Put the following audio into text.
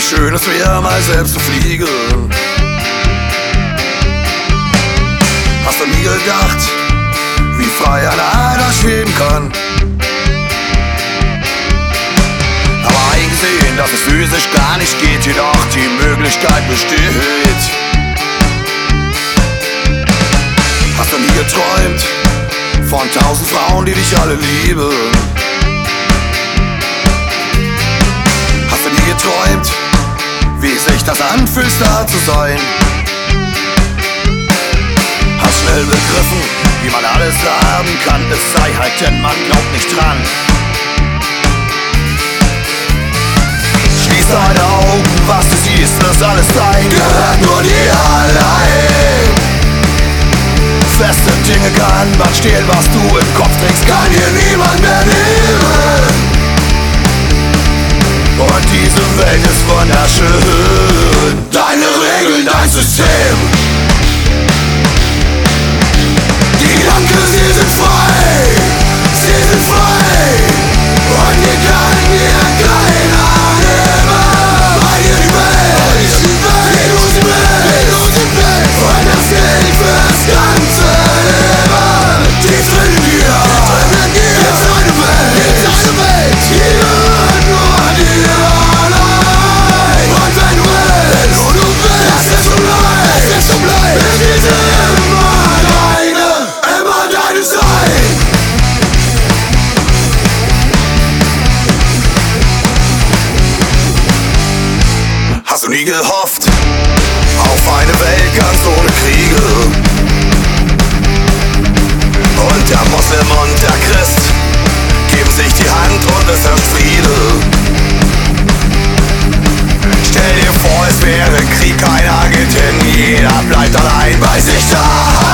schön es wäre, mal selbst zu fliegen. Hast du nie gedacht, wie frei einer schweben kann? Aber eingesehen, dass es physisch gar nicht geht, jedoch die Möglichkeit besteht. Hast du nie geträumt von 1000 Frauen, die dich alle lieben? Hast du nie geträumt, wie sich das anfühlt, da zu sein? Hast schnell begriffen, wie man alles haben kann, es sei halt, denn man glaubt nicht dran. Schließ deine Augen, was du siehst, ist alles dein, gehört nur dir allein. Feste Dinge kann man stehlen, was du im Kopf trägst, kann dir niemand mehr nehmen. Und diese Welt ist wunderschön, deine Regeln, dein System. Die Gedanken, sie sind frei, sie sind frei. Und die kann dir keiner nehmen. Bei dir die Welt, wie du sie willst, und das gilt fürs ganze Leben. Tief drin in dir, gibt's eine Welt, die gehört nur dir allein. Und wenn du willst, lass es so bleiben, bis diese immer deine sein. Hast du nie gehofft auf eine Welt ganz ohne Kriege? Und der Moslem und der Christ geben sich die Hand und es herrscht Friede. Stell dir vor, es wäre Krieg, keiner geht hin, jeder bleibt allein bei sich da.